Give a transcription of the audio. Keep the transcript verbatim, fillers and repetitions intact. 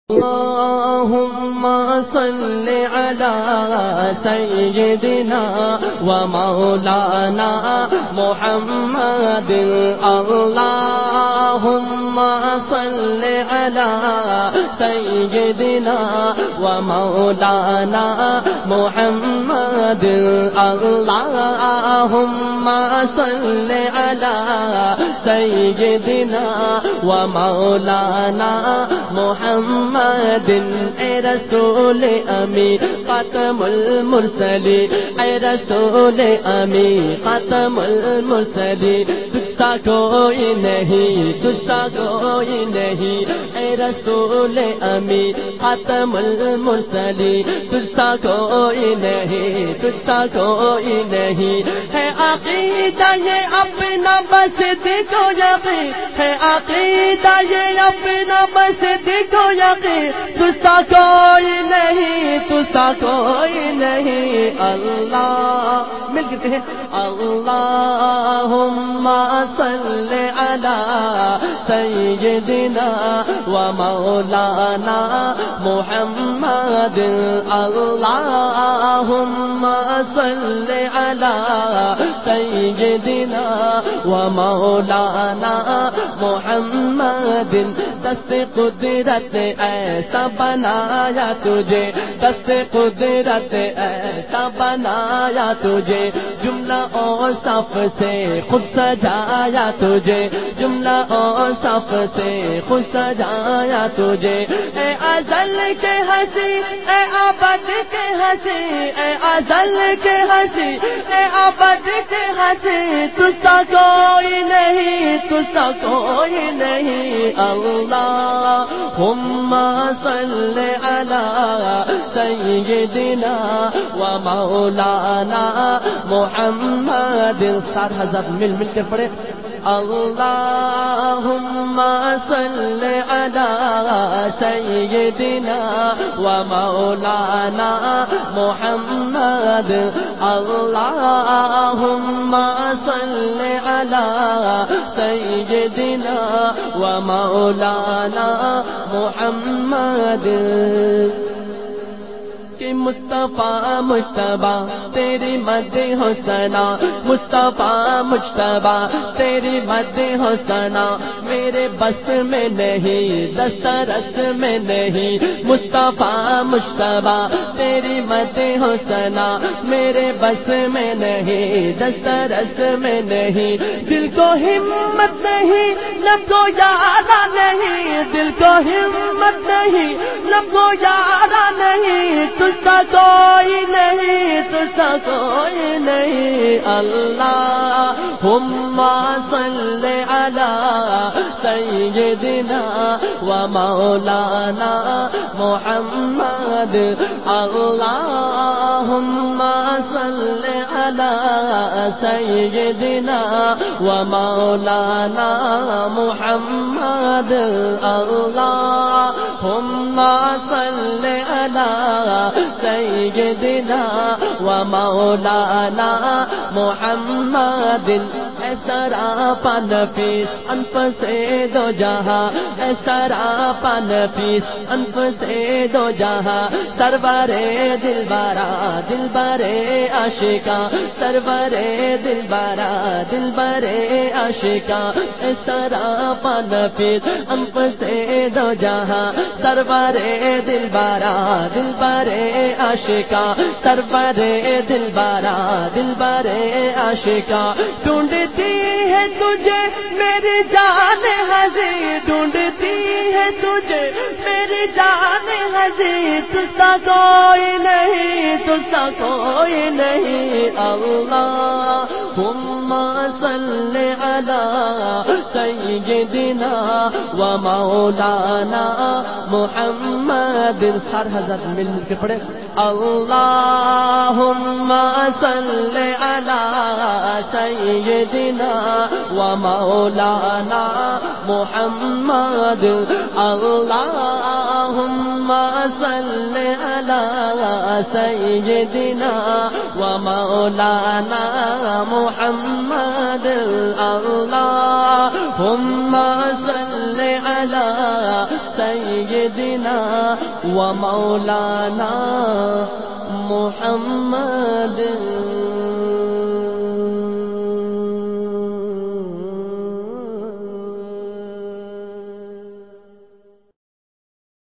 اللهم صل على سيدنا ومولانا محمد اللهم صل على سيدنا ومولانا محمد اللهم صل على سيدنا ومولانا محمد اے رسول امی خاتم المرسلین اے رسول امی خاتم المرسلین تجھ سا کوئی نہیں تجھ سا کوئی نہیں اے رسول امی خاتم المرسلین تجھ سا کوئی نہیں تجھ سا کوئی نہیں ہے عقیدہ یہ اپنا بس دیکھو یقین ہے عقیدہ یہ اپنا بس دیکھو یقین تجھ سا کوئی نہیں تجھ سا کوئی نہیں اللہ مل کے کہیں اللہم صل علی سیدنا و مولانا محمد اللہم صل علی سیدنا و مولانا محمد دست قدرت ایسا بنایا تجھے دست قدرت ایسا بنایا تجھے جملہ اور صف سے خود سجایا تجھے جملہ اور صف سے خود سجایا تجھے اے ازل کے ہنسی اے ابد کے ہنسی اے ازل کے ہنسی اے ابد کے ہنسی تجھ سا کوئی نہیں تجھ سا کوئی نہیں اللہم صل علی سیدنا و مولانا محمد سات ہزار مل مل کے پڑھے اللہم صل علی سیدنا و مولانا محمد اللہم صل علی سیدنا و مولانا محمد کہ مصطفیٰ مجتبیٰ تیری مد ہو ثنا مصطفیٰ مجتبیٰ تیری مد ہو ثنا میرے بس میں نہیں دسترس میں نہیں مصطفیٰ مجتبیٰ تیری مد ہو ثنا میرے بس میں نہیں دسترس میں نہیں دل کو ہمت نہیں لب کو یارا نہیں دل کو ہمت نہیں لب کو یارا نہیں تجھ سا کوئی نہیں تجھ سا کوئی نہیں اللہم صل علی سیدنا و مولانا محمد اللہم صل علی سیدنا و مولانا محمد اللہم صل علی سیدنا و مولانا محمد اے سراپا نفیس انفس دو جہاں اے سراپا نفیس انفس دو جہاں سرور دلبرا دلبر عاشقاں سرور دلبرا دلبر عاشقاں اے سراپا نفیس انفس دو جہاں سرور دلبرا دلبر عاشقاں سرور دلبرا دلبر عاشقاں ڈھونڈتی ہے تجھے میری جان ہنسی ڈھونڈتی ہے تجھے میری جان ہنسی تجھ سا کوئی نہیں تجھ سا کوئی نہیں اللہم صل علی سیدنا و مولانا محمد سات ہزار مل مل کے پڑھے اللہم صل علی سیدنا و مولانا محمد اللہم صل علی سیدنا و مولانا محمد اللہم صل علی سیدنا سيدنا ومولانا محمد